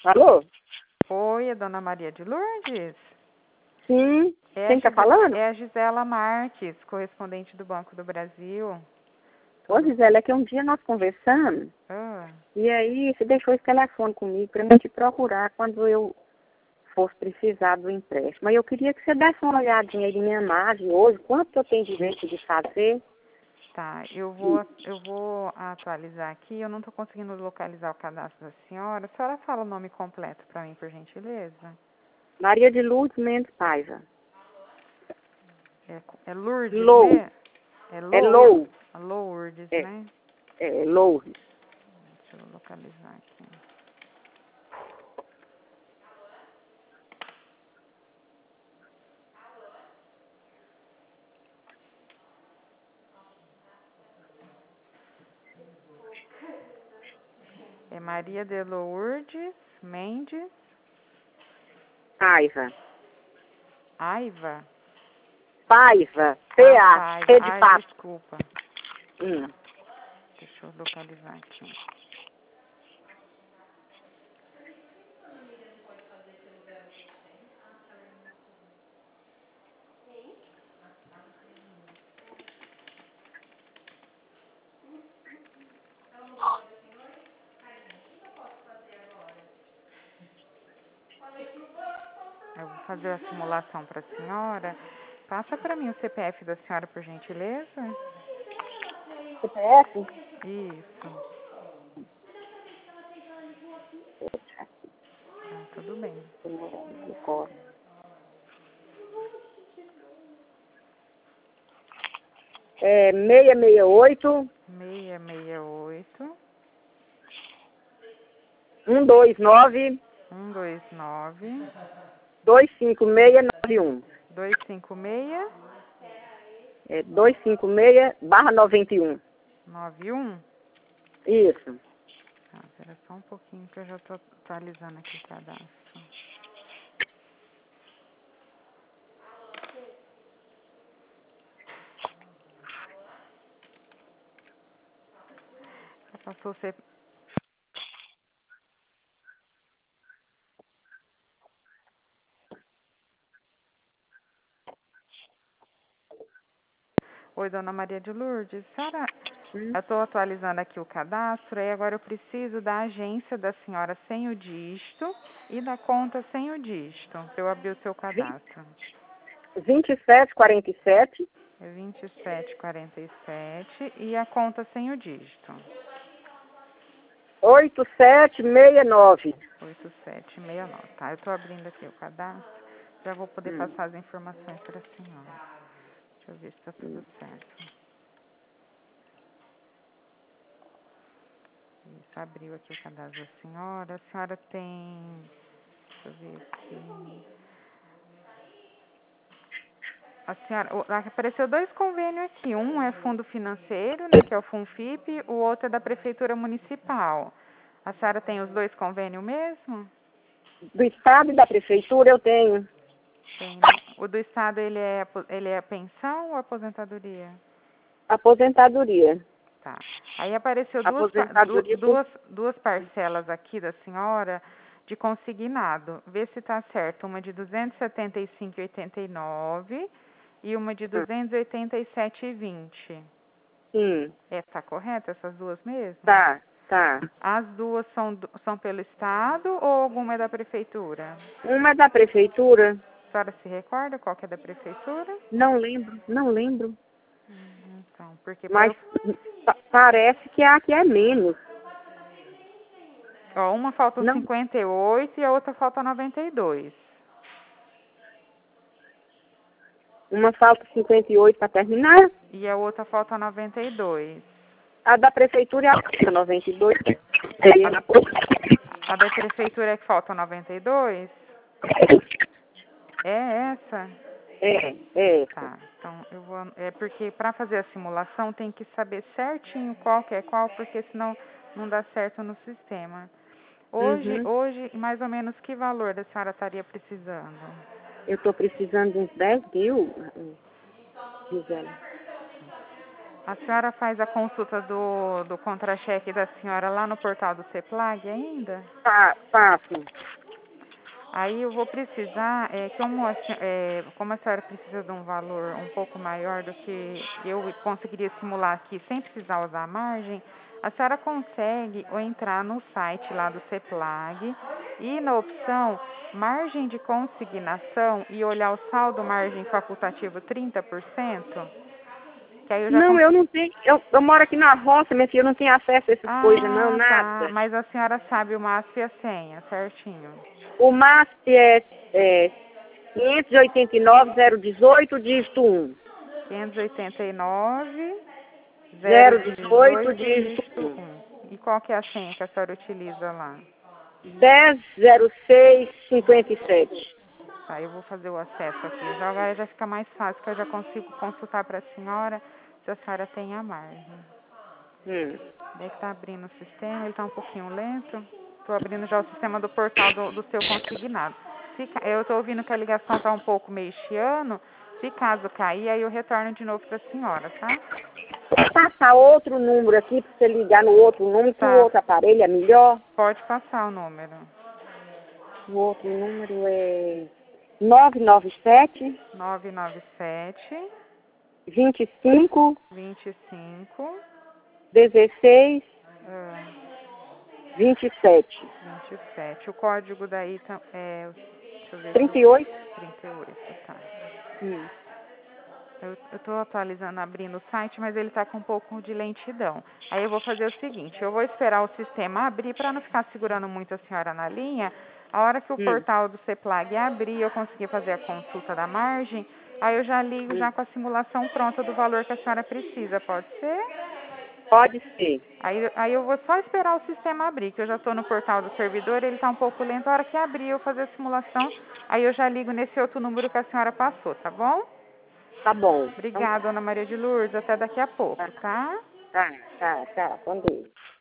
Alô? Oi, é Dona Maria de Lourdes? Sim. Quem está falando? É a Gisela Marques, correspondente do Banco do Brasil. Ô, Gisela, é que um dia nós conversamos, Ah, e aí você deixou esse telefone comigo para mim te procurar quando eu fosse precisar do empréstimo. Mas eu queria que você desse uma olhadinha aí na minha margem hoje, quanto que eu tenho direito de fazer. tá. Eu vou atualizar aqui. Eu não estou conseguindo localizar o cadastro da senhora. A senhora fala o nome completo para mim, por gentileza? Maria de Lourdes Mendes Paiva. É Lourdes, Lou. né? É Lou. Lourdes, É, né? é Lourdes. Deixa eu localizar aqui. É Maria de Lourdes Mendes Paiva. Aiva. Paiva. P-A. Paiva. P de Ai, pato. desculpa. Deixa eu localizar aqui. Eu vou fazer a simulação para a senhora. Passa para mim o CPF da senhora, por gentileza. CPF? Isso. Tudo bem. É 668 668 129 129 25691. 256 É 256/91. 91. Isso. Tá, espera só um pouquinho que eu já tô atualizando aqui o cadastro. Já passou o CPF. Oi, Dona Maria de Lourdes. Senhora, eu estou atualizando aqui o cadastro e agora eu preciso da agência da senhora sem o dígito e da conta sem o dígito para eu abrir o seu cadastro. 2747 É 2747 e a conta sem o dígito. 8769. 8769. Tá, eu estou abrindo aqui o cadastro. Já vou poder passar as informações para a senhora. Deixa eu ver se está tudo certo. Isso, abriu aqui o cadastro da senhora. A senhora tem... Deixa eu ver aqui. A senhora... Apareceu 2 convênios aqui. Um é fundo financeiro, né, que é o FUNFIP. O outro é da Prefeitura Municipal. A senhora tem os 2 convênios mesmo? Do Estado e da Prefeitura eu tenho. Tem, né? O do Estado, ele é pensão ou aposentadoria? Aposentadoria. Tá. Aí apareceu Aposentadoria duas parcelas aqui da senhora de consignado. Vê se está certo. Uma de 275,89 e uma de 287,20. Tá correto essas duas mesmo? Tá. As duas são pelo Estado ou alguma é da Prefeitura? Uma é da Prefeitura. A senhora se recorda qual que é da Prefeitura? Não lembro. Então, porque Mas parece que a que é menos. ó, uma falta Não. 58 e a outra falta 92. Uma falta 58 para terminar. E a outra falta 92. A da Prefeitura é a 92. A da Prefeitura é que falta 92? É essa? É. Tá, então eu vou... É porque para fazer a simulação tem que saber certinho qual que é qual, porque senão não dá certo no sistema. Hoje, mais ou menos, que valor a senhora estaria precisando? Eu estou precisando de uns 10 mil, Gisela. A senhora faz a consulta do contra-cheque da senhora lá no portal do CEPLAG ainda? Faço. Aí eu vou precisar, como a senhora precisa de um valor um pouco maior do que eu conseguiria simular aqui sem precisar usar a margem, a senhora consegue ou entrar no site lá do CEPLAG e na opção margem de consignação e olhar o saldo margem facultativo 30%, que aí eu já Não, eu não tenho. Eu moro aqui na roça, minha filha, eu não tenho acesso a essas coisas, não, tá. nada. Mas a senhora sabe o MASP e a senha, certinho. O MASP é 589-018, dígito 1. 589 018, 018, dígito dígito 1. 1. E qual que é a senha que a senhora utiliza lá? 100657. Tá, eu vou fazer o acesso aqui. Agora já fica mais fácil, que eu já consigo consultar para a senhora se a senhora tem a margem. Daí que tá abrindo o sistema, ele tá um pouquinho lento. Tô abrindo já o sistema do portal do seu consignado. Eu tô ouvindo que a ligação tá um pouco meio chiando. Se caso cair, aí eu retorno de novo para a senhora, tá? Vou passar outro número aqui para você ligar no outro número, que o Tá. outro aparelho é melhor. Pode passar o número. O outro número é 997 997 25 25 16 ah, 27. 27. O código daí deixa eu ver, 38. 38, tá. Hum. Eu tô atualizando, abrindo o site, mas ele tá com um pouco de lentidão. Aí eu vou fazer o seguinte, eu vou esperar o sistema abrir para não ficar segurando muito a senhora na linha. A hora que o portal do CEPLAG abrir, eu conseguir fazer a consulta da margem, aí eu já ligo já com a simulação pronta do valor que a senhora precisa, pode ser? Pode ser. Aí eu vou só esperar o sistema abrir, que eu já estou no portal do servidor, ele está um pouco lento. A hora que abrir, eu fazer a simulação, aí eu já ligo nesse outro número que a senhora passou, tá bom? Tá bom. Então, Obrigada, Ana Maria de Lourdes. Até daqui a pouco, tá? tá. Com Deus.